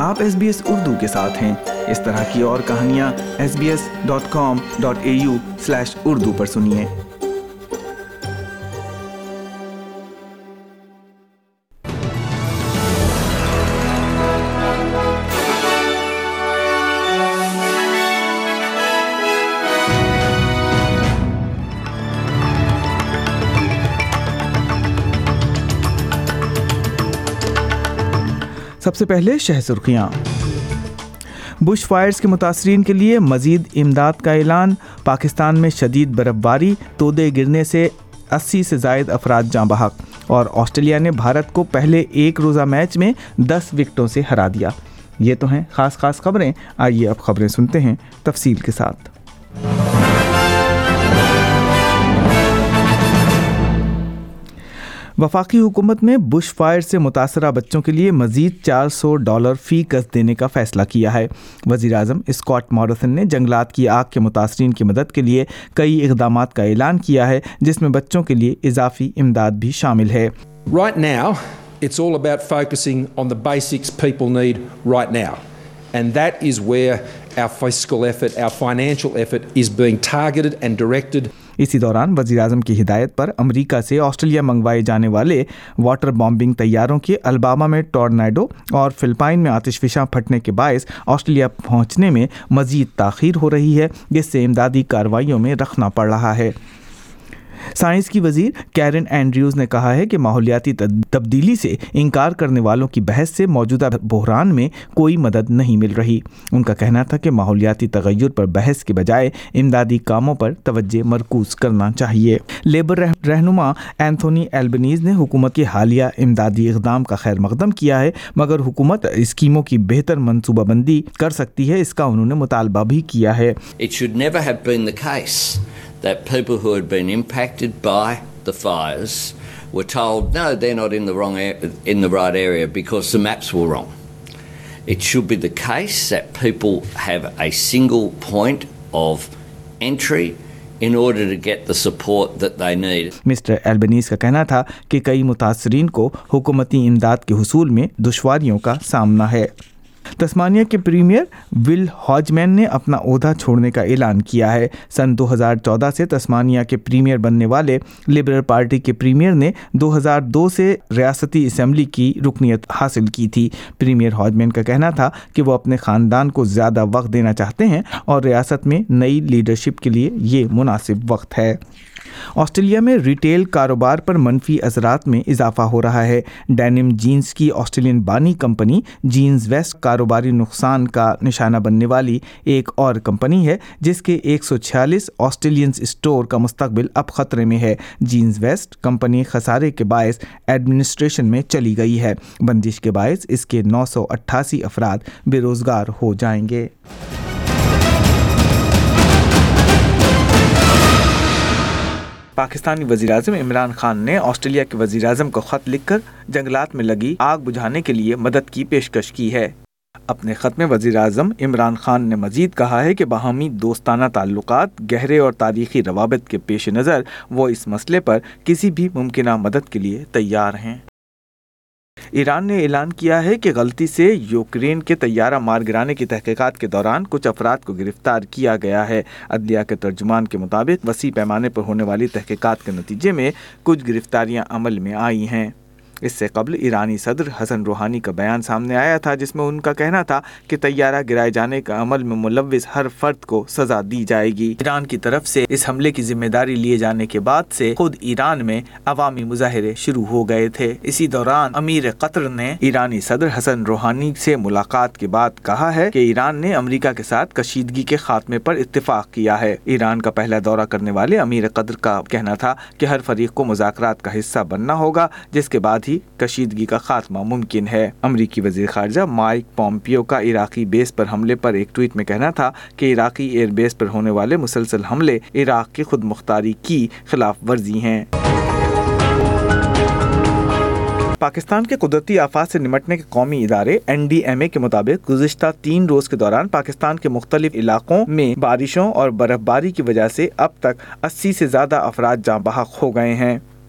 آپ SBS اردو کے ساتھ ہیں۔ اس طرح کی اور کہانیاں sbs.com.au/urdu پر سنیے۔ سب سے پہلے شہ سرخیاں۔ بش فائرز کے متاثرین کے لیے مزید امداد کا اعلان۔ پاکستان میں شدید برف باری، تودے گرنے سے 80 سے زائد افراد جاں بحق، اور آسٹریلیا نے بھارت کو پہلے ایک روزہ میچ میں 10 وکٹوں سے ہرا دیا۔ یہ تو ہیں خاص خبریں۔ آئیے اب خبریں سنتے ہیں تفصیل کے ساتھ۔ وفاقی حکومت نے بش فائر سے متاثرہ بچوں کے لیے مزید $400 فی گز دینے کا فیصلہ کیا ہے۔ وزیر اعظم اسکاٹ موریسن نے جنگلات کی آگ کے متاثرین کی مدد کے لیے کئی اقدامات کا اعلان کیا ہے، جس میں بچوں کے لیے اضافی امداد بھی شامل ہے۔ Right now, it's all about focusing on the basics people need right now. And that is where our fiscal effort, our financial effort is being targeted and directed. اسی دوران وزیر اعظم کی ہدایت پر امریکہ سے آسٹریلیا منگوائے جانے والے واٹر بامبنگ طیاروں کے الباما میں ٹورنیڈو اور فلپائن میں آتش فشاں پھٹنے کے باعث آسٹریلیا پہنچنے میں مزید تاخیر ہو رہی ہے، جس سے امدادی کارروائیوں میں رکھنا پڑ رہا ہے۔ سائنس کی وزیر کیرن اینڈریوز نے کہا ہے کہ ماحولیاتی تبدیلی سے انکار کرنے والوں کی بحث سے موجودہ بحران میں کوئی مدد نہیں مل رہی۔ ان کا کہنا تھا کہ ماحولیاتی تغیر پر بحث کے بجائے امدادی کاموں پر توجہ مرکوز کرنا چاہیے۔ لیبر رہنما اینتھونی ایلبنیز نے حکومت کے حالیہ امدادی اقدام کا خیر مقدم کیا ہے، مگر حکومت اسکیموں کی بہتر منصوبہ بندی کر سکتی ہے، اس کا انہوں نے مطالبہ بھی کیا ہے۔ It should never have been the case that people who had been impacted by the fires were told, no, they're not in the right area because the maps were wrong. It should be the case that people have a single point of entry in order to get the support that they need. Mister Albanese کا کہنا تھا کہ کئی متاثرین کو حکومتی امداد کے حصول میں دشواریوں کا سامنا ہے۔ تسمانیہ کے پریمیئر ول ہاجمین نے اپنا عہدہ چھوڑنے کا اعلان کیا ہے۔ سن 2014 سے تسمانیہ کے پریمیئر بننے والے لبرل پارٹی کے پریمیئر نے 2002 سے ریاستی اسمبلی کی رکنیت حاصل کی تھی۔ پریمیئر ہاجمین کا کہنا تھا کہ وہ اپنے خاندان کو زیادہ وقت دینا چاہتے ہیں اور ریاست میں نئی لیڈرشپ کے لیے یہ مناسب وقت ہے۔ آسٹریلیا میں ریٹیل کاروبار پر منفی اثرات میں اضافہ ہو رہا ہے۔ ڈینم جینز کی آسٹریلین بانی کمپنی جینز ویسٹ کاروباری نقصان کا نشانہ بننے والی ایک اور کمپنی ہے، جس کے 146 آسٹریلینز اسٹور کا مستقبل اب خطرے میں ہے۔ جینز ویسٹ کمپنی خسارے کے باعث ایڈمنسٹریشن میں چلی گئی ہے۔ بندش کے باعث اس کے 988 افراد بے روزگار ہو جائیں گے۔ پاکستانی وزیراعظم عمران خان نے آسٹریلیا کے وزیراعظم کو خط لکھ کر جنگلات میں لگی آگ بجھانے کے لیے مدد کی پیشکش کی ہے۔ اپنے خط میں وزیراعظم عمران خان نے مزید کہا ہے کہ باہمی دوستانہ تعلقات، گہرے اور تاریخی روابط کے پیش نظر وہ اس مسئلے پر کسی بھی ممکنہ مدد کے لیے تیار ہیں۔ ایران نے اعلان کیا ہے کہ غلطی سے یوکرین کے طیارہ مار گرانے کی تحقیقات کے دوران کچھ افراد کو گرفتار کیا گیا ہے۔ عدلیہ کے ترجمان کے مطابق وسیع پیمانے پر ہونے والی تحقیقات کے نتیجے میں کچھ گرفتاریاں عمل میں آئی ہیں۔ اس سے قبل ایرانی صدر حسن روحانی کا بیان سامنے آیا تھا، جس میں ان کا کہنا تھا کہ طیارہ گرائے جانے کا عمل میں ملوث ہر فرد کو سزا دی جائے گی۔ ایران کی طرف سے اس حملے کی ذمہ داری لیے جانے کے بعد سے خود ایران میں عوامی مظاہرے شروع ہو گئے تھے۔ اسی دوران امیر قطر نے ایرانی صدر حسن روحانی سے ملاقات کے بعد کہا ہے کہ ایران نے امریکہ کے ساتھ کشیدگی کے خاتمے پر اتفاق کیا ہے۔ ایران کا پہلا دورہ کرنے والے امیر قطر کا کہنا تھا کہ ہر فریق کو مذاکرات کا حصہ بننا ہوگا، جس کے بعد ہی کشیدگی کا خاتمہ ممکن ہے۔ امریکی وزیر خارجہ مائک پومپیو کا عراقی بیس پر حملے پر ایک ٹویٹ میں کہنا تھا کہ عراقی ایئر بیس پر ہونے والے مسلسل حملے عراق کی خود مختاری کی خلاف ورزی ہیں۔ پاکستان کے قدرتی آفات سے نمٹنے کے قومی ادارے NDMA کے مطابق گزشتہ 3 روز کے دوران پاکستان کے مختلف علاقوں میں بارشوں اور برف باری کی وجہ سے اب تک 80 سے زیادہ افراد جاں بحق ہو گئے ہیں۔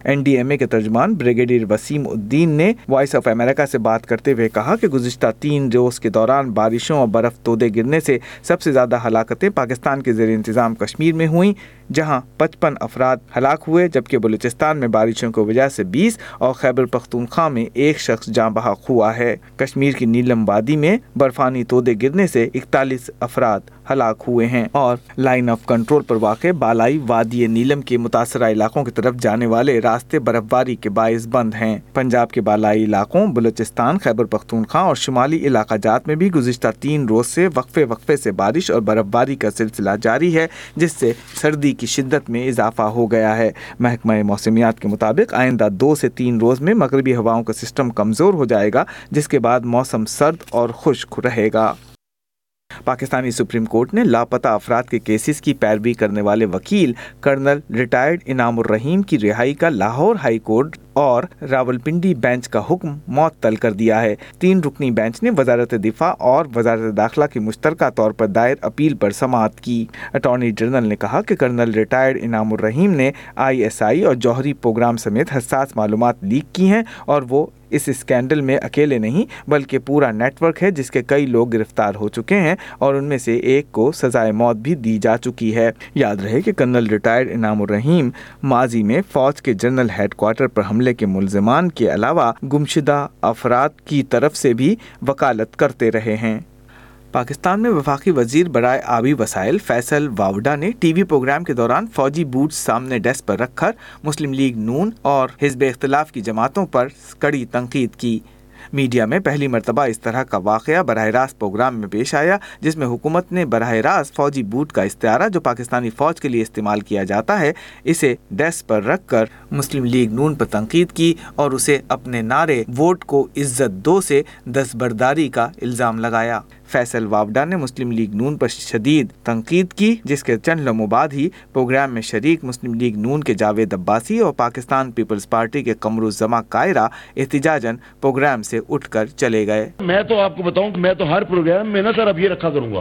NDMA के तर्जुमान ब्रिगेडियर वसीम उद्दीन ने वॉइस ऑफ अमेरिका से बात करते हुए कहा कि गुज़िश्ता 3 रोज़ के दौरान बारिशों और बर्फ़ तोदे गिरने से सबसे ज़्यादा हलाकतें पाकिस्तान के ज़ेर इंतज़ाम कश्मीर में हुई, जहां 55 अफराद हलाक हुए, जबकि बलूचिस्तान में बारिशों की वजह से 20 और खैबर पख्तूनख्वा में 1 शख्स जाँ बहक हुआ है। कश्मीर की नीलम वादी में बर्फानी तोदे गिरने से 41 अफराद हलाक हुए हैं और लाइन ऑफ कंट्रोल पर वाक़ बालाई वादी नीलम के मुतासरा इलाकों की तरफ जाने वाले रास्ते बर्फबारी के बायस बंद हैं। पंजाब के बालाई इलाकों, बलूचिस्तान, खैबर पख्तूनख्वा और शुमाली इलाका जात में भी गुज़िश्ता 3 रोज़ से वक्फे से बारिश और बर्फबारी का सिलसिला जारी है, जिससे सर्दी की शिद्दत में इजाफा हो गया है। महकमा मौसमियात के मुताबिक आइंदा 2 से 3 रोज़ में मगरबी हवाओं का सिस्टम कमज़ोर हो जाएगा, जिसके बाद मौसम सर्द और खुश्क रहेगा। पाकिस्तानी सुप्रीम कोर्ट ने लापता अफराद के केसेस की पैरवी करने वाले वकील कर्नल रिटायर्ड इनामुर रहीम की रिहाई का लाहौर हाई कोर्ट और रावलपिंडी बेंच का हुक्म मुअत्तल कर दिया है। 3 रुकनी बेंच ने वजारत दिफा और वजारत दाखिला की मुश्तरका तौर पर दायर अपील पर समाअत की। अटॉर्नी जनरल ने कहा कि कर्नल रिटायर्ड इनामुर रहीम ने ISI और जौहरी प्रोग्राम समेत हसास मालूमात लीक की हैं और वो इस स्कैंडल में अकेले नहीं बल्कि पूरा नेटवर्क है, जिसके कई लोग गिरफ्तार हो चुके हैं और उनमें से एक को सजाए मौत भी दी जा चुकी है। याद रहे कि कर्नल रिटायर्ड इनामुर रहीम माजी में फौज के जनरल हेडक्वार्टर पर हमले के मुल्ज़िमान के अलावा गुमशुदा अफराद की तरफ से भी वकालत करते रहे हैं। पाकिस्तान में वफाकी वजीर बराए आबी वसाइल फैसल वावडा ने टीवी प्रोग्राम के दौरान फौजी बूट सामने डेस्क पर रखकर मुस्लिम लीग नून और हिज़्ब इख्तिलाफ की जमातों पर कड़ी तनकीद की। मीडिया में पहली मरतबा इस तरह का वाक़या बराह रास्त प्रोग्राम में पेश आया, जिसमें हुकूमत ने बराह रास्त फौजी बूट का इस्तिआरा जो पाकिस्तानी फ़ौज के लिए इस्तेमाल किया जाता है, इसे डेस्क पर रख कर मुस्लिम लीग नून पर तनकीद की और उसे अपने नारे वोट को इज्जत दो से दस्तबरदारी का इल्ज़ाम लगाया। फैसल वावडा ने मुस्लिम लीग नून पर शदीद तनकीद की, जिसके चंद लम्हों बाद ही प्रोग्राम में शरीक मुस्लिम लीग नून के जावेद अब्बासी और पाकिस्तान पीपल्स पार्टी के कमरुज़्ज़मा कायरा एहतिजाजन प्रोग्राम से उठकर चले गए। मैं तो आपको बताऊं कि मैं तो हर प्रोग्राम में ना सर अब ये रखा करूंगा,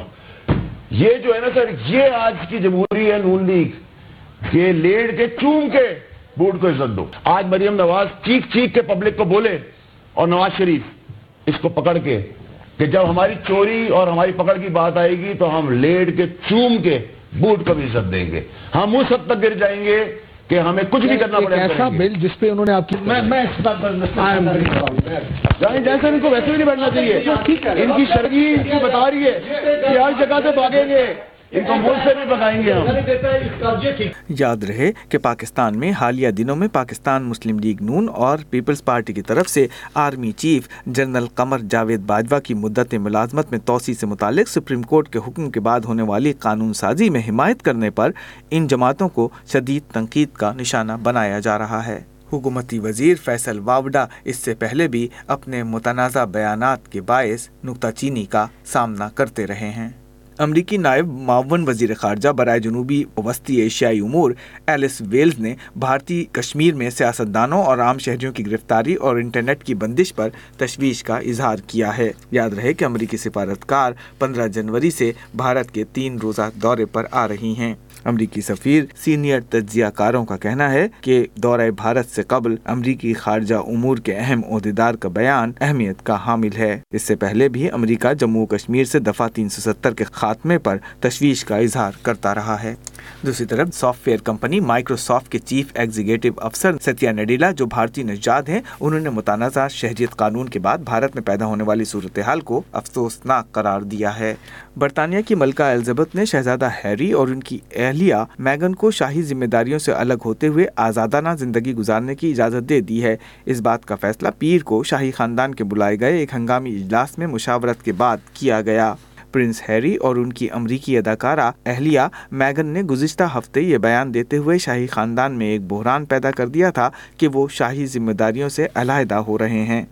ये जो है ना सर, ये आज की जमहूरी है नून लीग के लेट के चूम के बूट को इज्जत दो। आज मरियम नवाज चीख चीख के पब्लिक को बोले और नवाज शरीफ इसको पकड़ के कि जब हमारी चोरी और हमारी पकड़ की बात आएगी तो हम लेट के चूम के बूट को भी इज्जत देंगे, हम उस हद तक गिर जाएंगे कि हमें कुछ भी करना पड़ेगा। ऐसा बिल जिसपे उन्होंने आपकी मैं जैसा इनको वैसे भी नहीं बैठना चाहिए। इनकी शर्गी इनकी बता रही है कि हर जगह से भागेंगे, इनको मुल्क से भी भगाएंगे हम। याद रहे कि पाकिस्तान में हालिया दिनों में पाकिस्तान मुस्लिम लीग नून और पीपल्स पार्टी की तरफ से army chief general Qamar Javed Bajwa की मुद्दत मुलाजमत में तोसी से मुतालिक सुप्रीम कोर्ट के हुक्म के बाद होने वाली कानून साजी में हिमायत करने पर इन जमातों को शदीद तनकीद का निशाना बनाया जा रहा है। हुकूमती वजीर फैसल वावडा इससे पहले भी अपने मुतनाज़ा बयानात के बायस नुक्ताचीनी का सामना करते रहे हैं। अमरीकी नायब मावन वजीर खारजा बराए जनूबी वस्ती एशियाई उमूर एलिस वेल्स ने भारतीय कश्मीर में सियासतदानों और आम शहरियों की गिरफ्तारी और इंटरनेट की बंदिश पर तशवीश का इजहार किया है। याद रहे कि अमरीकी सिफारतकार 15 जनवरी से भारत के 3 रोज़ा दौरे पर आ रही हैं। अमरीकी सफ़ीर सीनियर तज्ज़ियाकारों का कहना है कि दौरे भारत से कबल अमरीकी खारजा उमूर के अहम ओहदेदार का बयान अहमियत का हामिल है। इससे पहले भी अमरीका जम्मू कश्मीर से दफ़ा 370 के खात्मे पर तशवीश का इजहार करता रहा है। दूसरी तरफ सॉफ्टवेयर कंपनी माइक्रोसॉफ्ट के चीफ एग्जीक्यूटिव अफसर सत्या नडेला, जो भारतीय नजाद हैं, उन्होंने मुतानाज़ा शहरियत कानून के बाद भारत में पैदा होने वाली सूरत हाल को अफसोसनाक करार दिया है। बरतानिया की मलका एलिजाबेथ ने शहजादा हैरी और उनकी अहलिया मैगन को शाही जिम्मेदारियों से अलग होते हुए आज़ादाना जिंदगी गुजारने की इजाज़त दे दी है। इस बात का फैसला पीर को शाही खानदान के बुलाए गए एक हंगामी इजलास में मुशावरत के बाद किया गया। प्रिंस हैरी और उनकी अमरीकी अदाकारा अहलिया मैगन ने गुज़िश्ता हफ्ते ये बयान देते हुए शाही खानदान में एक बहरान पैदा कर दिया था कि वो शाही जिम्मेदारियों से अलहदा हो रहे हैं।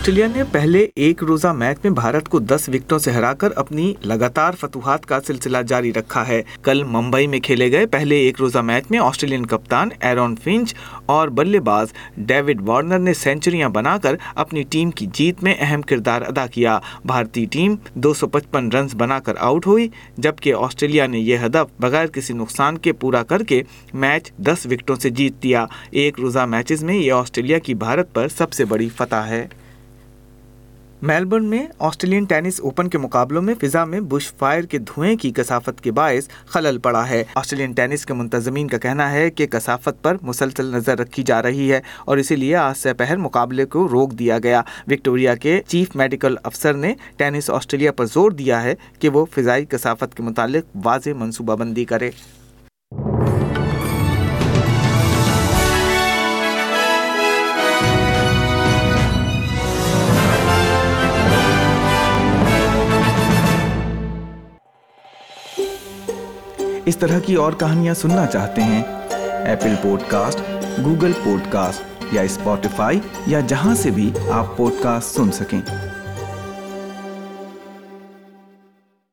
ऑस्ट्रेलिया ने पहले एक रोजा मैच में भारत को 10 विकेटों से हराकर अपनी लगातार फतूहात का सिलसिला जारी रखा है। कल मुंबई में खेले गए पहले एक रोजा मैच में ऑस्ट्रेलियन कप्तान एरॉन फिंच और बल्लेबाज डेविड वार्नर ने सेंचुरियां बनाकर अपनी टीम की जीत में अहम किरदार अदा किया। भारतीय टीम 255 रन बनाकर आउट हुई, जबकि ऑस्ट्रेलिया ने यह हदफ बगैर किसी नुकसान के पूरा करके मैच 10 विकेटों से जीत दिया। एक रोजा मैचेस में यह ऑस्ट्रेलिया की भारत पर सबसे बड़ी फतह है। मेलबर्न में ऑस्ट्रेलियन टेनिस ओपन के मुकाबलों में फिजा में बुश फायर के धुएं की कसाफत के बायस खलल पड़ा है। ऑस्ट्रेलियन टेनिस के मुंतजमीन का कहना है कि कसाफत पर मुसलसल नजर रखी जा रही है और इसीलिए आज दोपहर मुकाबले को रोक दिया गया। विक्टोरिया के चीफ मेडिकल अफसर ने टेनिस ऑस्ट्रेलिया पर जोर दिया है कि वो फिजाई कसाफत के मुतालिक वाज़ेह मनसूबाबंदी करे। इस तरह की और कहानियाँ सुनना चाहते हैं? एप्पल पॉडकास्ट, गूगल पॉडकास्ट या स्पॉटिफाई या जहां से भी आप पॉडकास्ट सुन सकें।